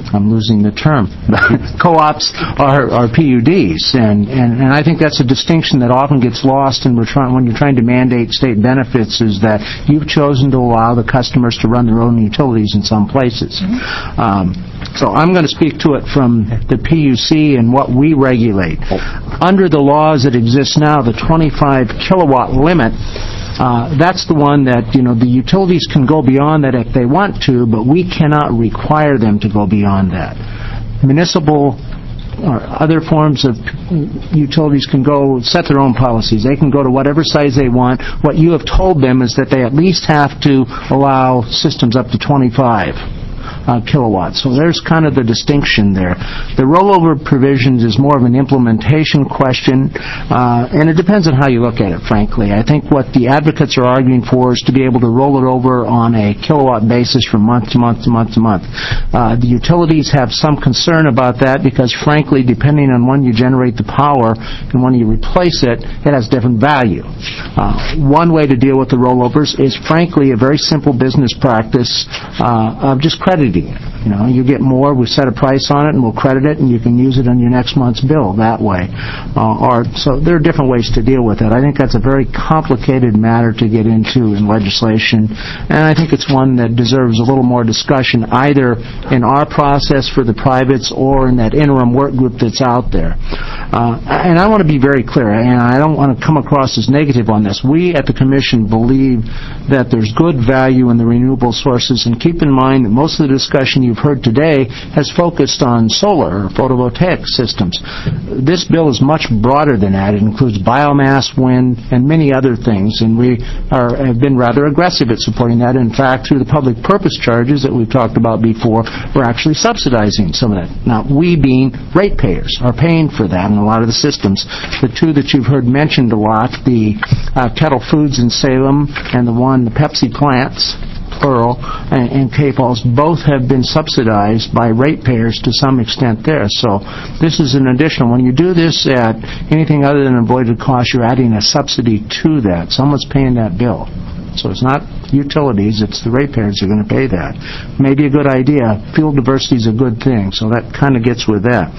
I'm losing the term. Co-ops are, are P U Ds, and, and, and I think that's a distinction that often gets lost in we're trying, when you're trying to mandate state benefits, is that you've chosen to allow the customers to run their own utilities in some places. Um, so I'm going to speak to it from the P U C and what we regulate. Under the laws that exist now, the twenty-five kilowatt limit, Uh, that's the one that, you know, the utilities can go beyond that if they want to, but we cannot require them to go beyond that. Municipal or other forms of utilities can go set their own policies. They can go to whatever size they want. What you have told them is that they at least have to allow systems up to twenty-five. Uh, kilowatts. So there's kind of the distinction there. The rollover provisions is more of an implementation question, uh, and it depends on how you look at it, frankly. I think what the advocates are arguing for is to be able to roll it over on a kilowatt basis from month to month to month to month. Uh, the utilities have some concern about that because, frankly, depending on when you generate the power and when you replace it, it has different value. Uh, one way to deal with the rollovers is, frankly, a very simple business practice uh, of just crediting. You know, you get more, we set a price on it, and we'll credit it, and you can use it on your next month's bill that way. Uh, or so there are different ways to deal with it. I think that's a very complicated matter to get into in legislation, and I think it's one that deserves a little more discussion, either in our process for the privates or in that interim work group that's out there. Uh, and I want to be very clear, and I don't want to come across as negative on this. We at the Commission believe that there's good value in the renewable sources, and keep in mind that most of the discussion you've heard today has focused on solar or photovoltaic systems. This bill is much broader than that. It includes biomass, wind, and many other things, and we are, have been rather aggressive at supporting that. In fact, through the public purpose charges that we've talked about before, we're actually subsidizing some of that. Now, we being ratepayers are paying for that in a lot of the systems. The two that you've heard mentioned a lot, the uh, Kettle Foods in Salem and the one, the Pepsi plants, Pearl and, and Cape Falls, both have been subsidized by ratepayers to some extent there. So this is an additional. When you do this at anything other than avoided cost, you're adding a subsidy to that. Someone's paying that bill. So it's not utilities, it's the ratepayers who are going to pay that. Maybe a good idea. Fuel diversity is a good thing, so that kind of gets with that.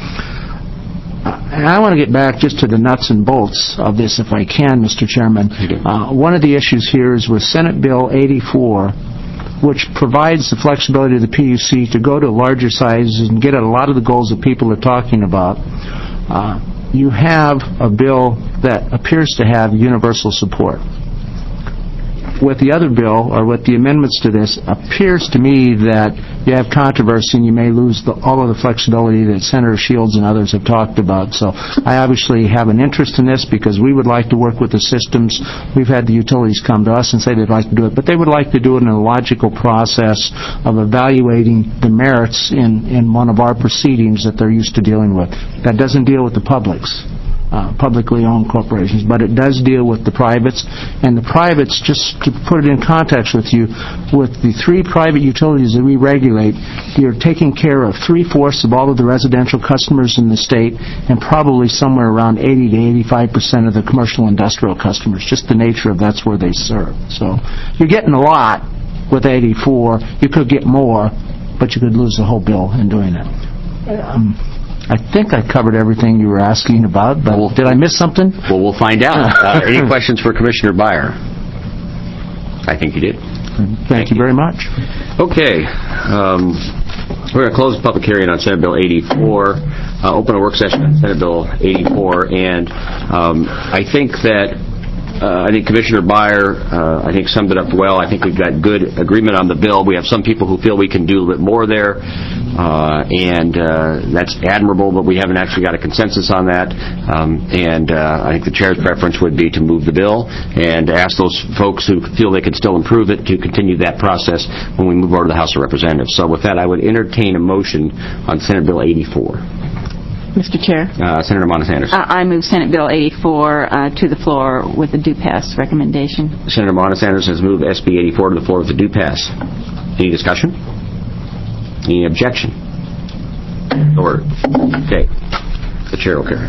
And I want to get back just to the nuts and bolts of this, if I can, Mister Chairman. Uh, one of the issues here is with Senate Bill eighty-four, which provides the flexibility of the P U C to go to larger sizes and get at a lot of the goals that people are talking about. Uh, you have a bill that appears to have universal support. With the other bill, or with the amendments to this, appears to me that you have controversy and you may lose the, all of the flexibility that Senator Shields and others have talked about. So I obviously have an interest in this because we would like to work with the systems. We've had the utilities come to us and say they'd like to do it, but they would like to do it in a logical process of evaluating the merits in, in one of our proceedings that they're used to dealing with. That doesn't deal with the publics. Uh, publicly owned corporations, but it does deal with the privates. And the privates, just to put it in context with you, with the three private utilities that we regulate, you're taking care of three-fourths of all of the residential customers in the state and probably somewhere around eighty to eighty-five percent of the commercial industrial customers, just the nature of that's where they serve. So you're getting a lot with eighty-four. You could get more, but you could lose the whole bill in doing that. Um, I think I covered everything you were asking about, but well, did I miss something? Well, we'll find out. Uh, any questions for Commissioner Byer? I think you did. Thank, Thank you, you very much. Okay. Um, we're going to close the public hearing on Senate Bill eighty-four, uh, open a work session on Senate Bill eighty-four, and um, I think that Uh, I think Commissioner Byer, uh, I think, summed it up well. I think we've got good agreement on the bill. We have some people who feel we can do a bit more there, uh, and uh, that's admirable, but we haven't actually got a consensus on that. Um, and uh, I think the Chair's preference would be to move the bill and ask those folks who feel they can still improve it to continue that process when we move over to the House of Representatives. So with that, I would entertain a motion on Senate Bill eighty-four. Mister Chair. Uh, Senator Montesanders. Uh, I move Senate Bill eighty-four uh, to the floor with a do-pass recommendation. Senator Montesanders has moved S B eighty-four to the floor with a do-pass. Any discussion? Any objection? Or okay, the chair will carry.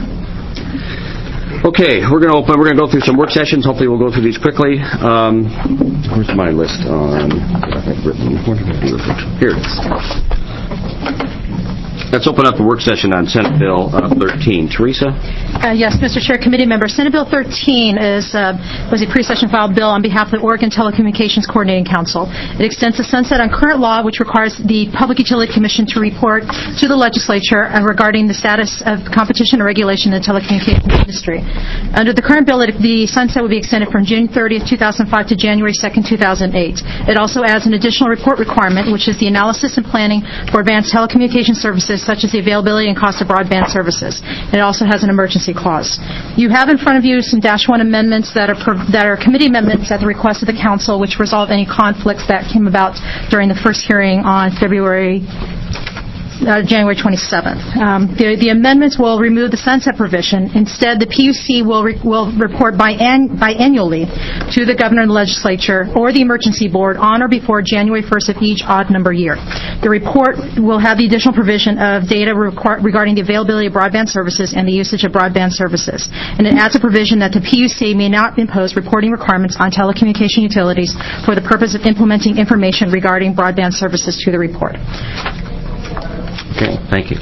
Okay, we're going to open. We're going to go through some work sessions. Hopefully, we'll go through these quickly. Um, where's my list on? I've written. What did I do with it? Here it is. let's open up the work session on Senate Bill uh, thirteen. Teresa? Uh, yes, Mister Chair, committee members. Senate Bill thirteen is uh, was a pre-session filed bill on behalf of the Oregon Telecommunications Coordinating Council. It extends the sunset on current law, which requires the Public Utility Commission to report to the legislature uh, regarding the status of competition and regulation in the telecommunications industry. Under the current bill, it, the sunset would be extended from June thirtieth, two thousand five to January second, two thousand eight. It also adds an additional report requirement, which is the analysis and planning for advanced telecommunications services, such as the availability and cost of broadband services. It also has an emergency clause. You have in front of you some Dash one amendments that are pro- that are committee amendments at the request of the council, which resolve any conflicts that came about during the first hearing on February Uh, January twenty-seventh. Um, the, the amendments will remove the sunset provision. Instead, the P U C will re- will report bian- biannually to the governor and legislature or the emergency board on or before January first of each odd number year. The report will have the additional provision of data requ- regarding the availability of broadband services and the usage of broadband services. And it adds a provision that the P U C may not impose reporting requirements on telecommunication utilities for the purpose of implementing information regarding broadband services to the report. Okay, thank you.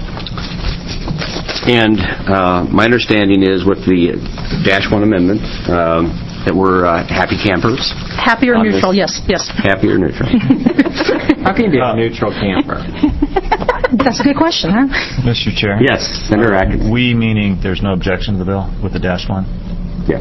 And uh, my understanding is with the Dash one amendment um, that we're uh, happy campers. Happy or neutral, yes, yes. Happy or neutral? How can you be a neutral camper? That's a good question, huh? Mister Chair? Yes, Senator Atkins. We meaning there's no objection to the bill with the Dash one? Yes.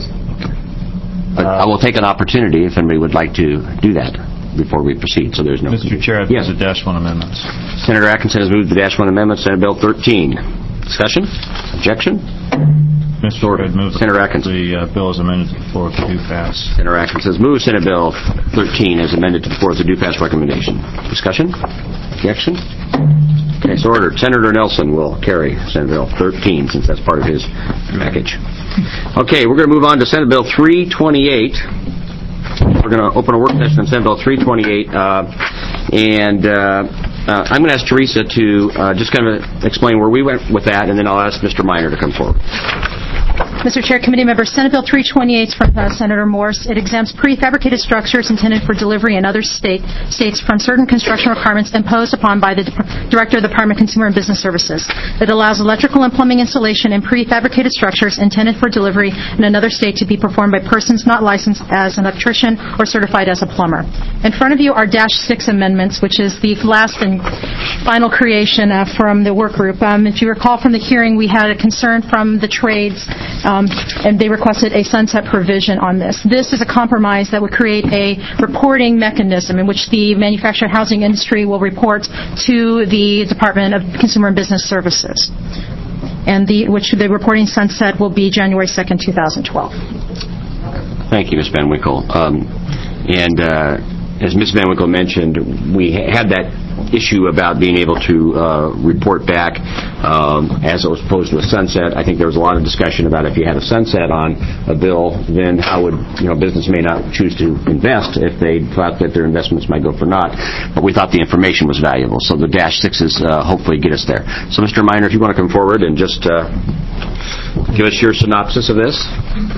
But uh, I will take an opportunity if anybody would like to do that before we proceed, so there's no... Mister Chair, yes. there's a Dash one amendments. Senator Atkinson has moved the Dash one amendment, Senate Bill thirteen. Discussion? Objection? Mister Chair, I'd move Senator Atkinson. The uh, bill is amended to the floor with the do pass. Senator Atkinson has moved Senate Bill thirteen as amended to the floor with the do pass recommendation. Discussion? Objection? Okay, so ordered. Senator Nelson will carry Senate Bill thirteen since that's part of his package. Okay, we're going to move on to Senate Bill three twenty-eight. We're going to open a work session on Senate Bill three twenty-eight, uh, and uh, uh, I'm going to ask Teresa to uh, just kind of explain where we went with that, and then I'll ask Mister Minor to come forward. Mister Chair, committee members, Senate Bill three twenty-eight from uh, Senator Morse. It exempts prefabricated structures intended for delivery in other state, states from certain construction requirements imposed upon by the De- Director of the Department of Consumer and Business Services. It allows electrical and plumbing installation in prefabricated structures intended for delivery in another state to be performed by persons not licensed as an electrician or certified as a plumber. In front of you are Dash six amendments, which is the last and final creation uh, from the work group. Um, if you recall from the hearing, we had a concern from the trades Um, and they requested a sunset provision on this. This is a compromise that would create a reporting mechanism in which the manufactured housing industry will report to the Department of Consumer and Business Services, and the which the reporting sunset will be January second, two thousand twelve. Thank you, Miz Van Winkle. Um, and uh, as Miz Van Winkle mentioned, we had that issue about being able to uh, report back um, as opposed to a sunset. I think there was a lot of discussion about if you had a sunset on a bill, then how would, you know, business may not choose to invest if they thought that their investments might go for naught. But we thought the information was valuable. So the Dash sixes uh, hopefully get us there. So Mister Minor, if you want to come forward and just uh, give us your synopsis of this.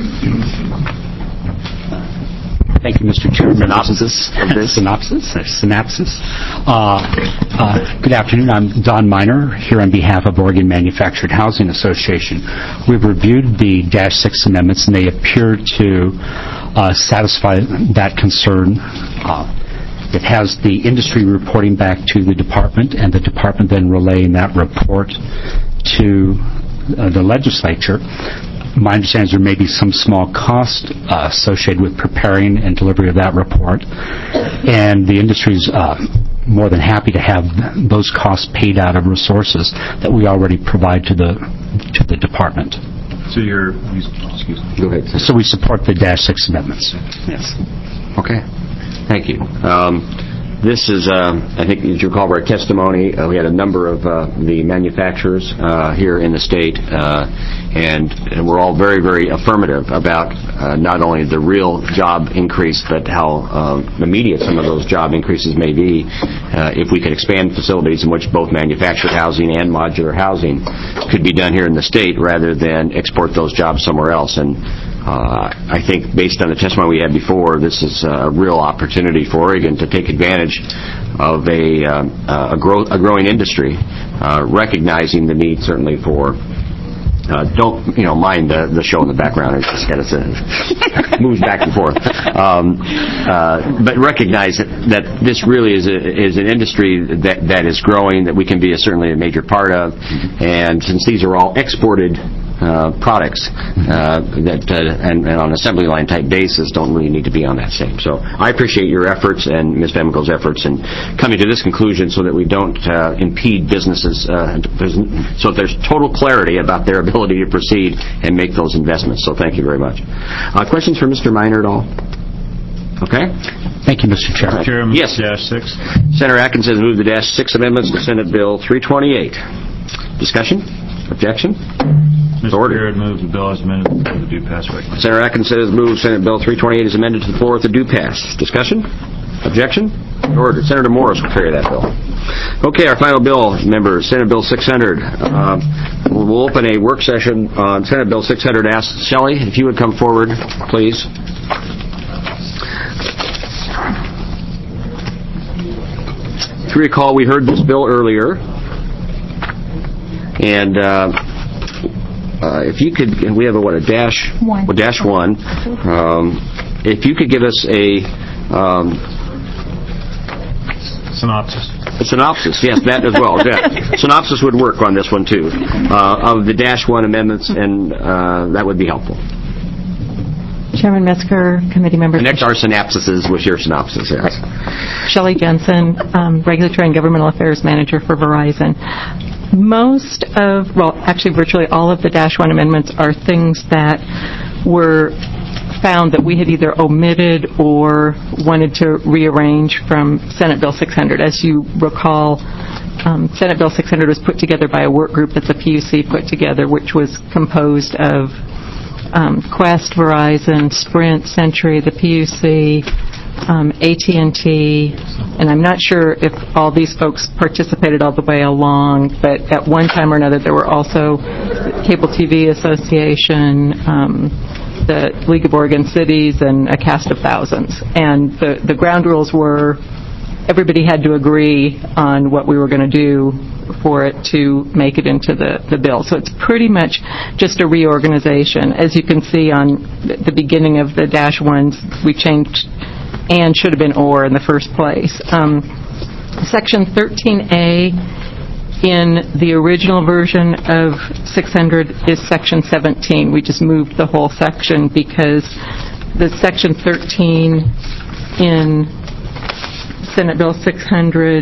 Thank you, Mister Chairman. Synopsis of this? Synopsis? Synopsis. Uh, uh, good afternoon. I'm Don Minor, here on behalf of Oregon Manufactured Housing Association. We've reviewed the Dash six amendments, and they appear to uh, satisfy that concern. Uh, it has the industry reporting back to the department, and the department then relaying that report to uh, the legislature. My understanding is there may be some small cost uh, associated with preparing and delivery of that report, and the industry is uh, more than happy to have those costs paid out of resources that we already provide to the to the department. So you're, excuse me. Go ahead. So we support the Dash six amendments. Yes. Okay. Thank you. Um, This is, uh, I think, as you recall, our testimony. Uh, we had a number of uh, the manufacturers uh, here in the state, uh, and, and we're all very, very affirmative about uh, not only the real job increase, but how uh, immediate some of those job increases may be uh, if we could expand facilities in which both manufactured housing and modular housing could be done here in the state rather than export those jobs somewhere else. And Uh, I think based on the testimony we had before, this is a real opportunity for Oregon to take advantage of a, um, uh, a, grow, a growing industry, uh, recognizing the need certainly for Uh, don't, you know, mind the, the show in the background. It just kind of moves back and forth. Um, uh, but recognize that, that this really is, a, is an industry that, that is growing, that we can be a, certainly a major part of. And since these are all exported uh, products uh, that uh, and, and on an assembly line type basis don't really need to be on that same. So I appreciate your efforts and Miz Famico's efforts in coming to this conclusion so that we don't uh, impede businesses, uh, so that there's total clarity about their ability to proceed and make those investments. So thank you very much. Uh, questions for Mister Minor at all? Okay. Thank you, Mister Chair. Mister Chairman, yes. Dash six. Senator Atkins has moved the Dash six amendments to Senate Bill three twenty-eight. Discussion? Objection? Mister Chair, I'd move the bill as amended for the due pass recommendation. Senator Atkins has moved Senate Bill three twenty-eight is amended to the floor with the due pass. Discussion? Objection? Ordered. Senator Morris will carry that bill. Okay, our final bill, members, Senate Bill six hundred. Uh, we'll open a work session on Senate Bill six hundred. Ask Shelley if you would come forward, please. If you recall, we heard this bill earlier, and uh, uh, if you could, and we have a what a dash one, well, dash one. Um, if you could give us a um, synopsis. A synopsis, yes, that as well. Yeah. Synopsis would work on this one too, uh, of the dash one amendments, and uh, that would be helpful. Chairman Metzger, committee members. Connect our synapses with your synopsis, yes. Shelley Jensen, um, Regulatory and Governmental Affairs Manager for Verizon. Most of, well, actually virtually all of the Dash one amendments are things that were found that we had either omitted or wanted to rearrange from Senate Bill six hundred. As you recall, um, Senate Bill six hundred was put together by a work group that the P U C put together, which was composed of um, Qwest, Verizon, Sprint, Century, the P U C, um, A T and T, and I'm not sure if all these folks participated all the way along, but at one time or another there were also Cable T V Association, um, the League of Oregon Cities, and a cast of thousands. And the, the ground rules were everybody had to agree on what we were going to do for it to make it into the, the bill. So it's pretty much just a reorganization. As you can see on the beginning of the dash ones, we changed and should have been or in the first place. Um, Section thirteen A in the original version of six hundred is Section seventeen. We just moved the whole section because the Section thirteen in Senate Bill six hundred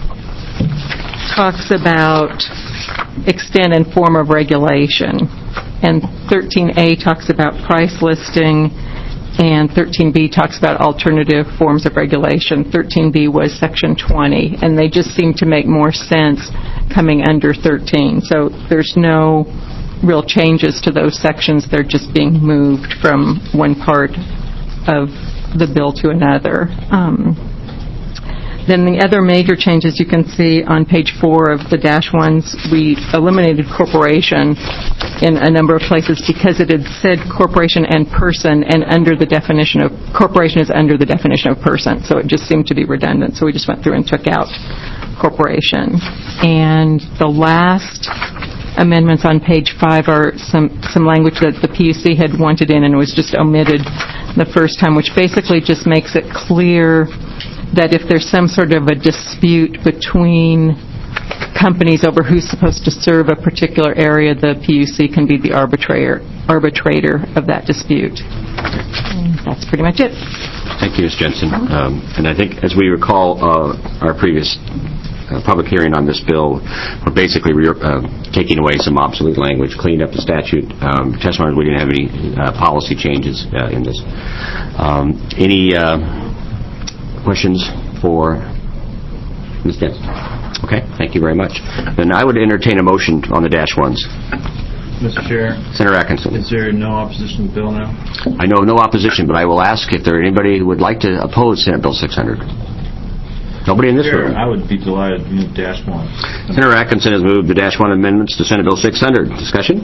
talks about extent and form of regulation, and thirteen A talks about price listing, and thirteen B talks about alternative forms of regulation. thirteen B was Section twenty, and they just seem to make more sense coming under thirteen. So there's no real changes to those sections. They're just being moved from one part of the bill to another. Um, Then the other major changes you can see on page four of the dash ones, we eliminated corporation in a number of places because it had said corporation and person, and under the definition of corporation is under the definition of person, so it just seemed to be redundant. So we just went through and took out corporation. And the last amendments on page five are some, some language that the P U C had wanted in and was just omitted the first time, which basically just makes it clear that if there's some sort of a dispute between companies over who's supposed to serve a particular area, the P U C can be the arbitrator arbitrator of that dispute. And that's pretty much it. Thank you, Miz Jensen. Um, and I think, as we recall, uh, our previous uh, public hearing on this bill, we're basically re- uh, taking away some obsolete language, cleaned up the statute. Um, testimony, we didn't have any uh, policy changes uh, in this. Um, any uh, questions for Miz Jensen? Okay, thank you very much. Then I would entertain a motion on the dash ones. Mister Chair. Senator Atkinson. Is there no opposition to the bill now? I know of no opposition, but I will ask if there anybody who would like to oppose Senate Bill six hundred. Nobody in this Chair, room. I would be delighted to move dash one. Senator Atkinson has moved the dash one amendments to Senate Bill six hundred. Discussion?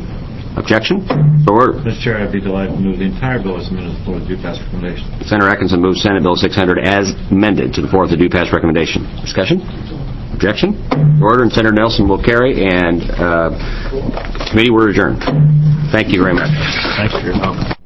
Objection? So ordered. Mister Chair, I'd be delighted to move the entire bill as amended to the floor with due pass recommendation. Senator Atkinson moves Senate Bill six hundred as amended to the floor with the due pass recommendation. Discussion? Objection? Order, and Senator Nelson will carry, and uh, committee, we're adjourned. Thank you very much. Thanks for your comment.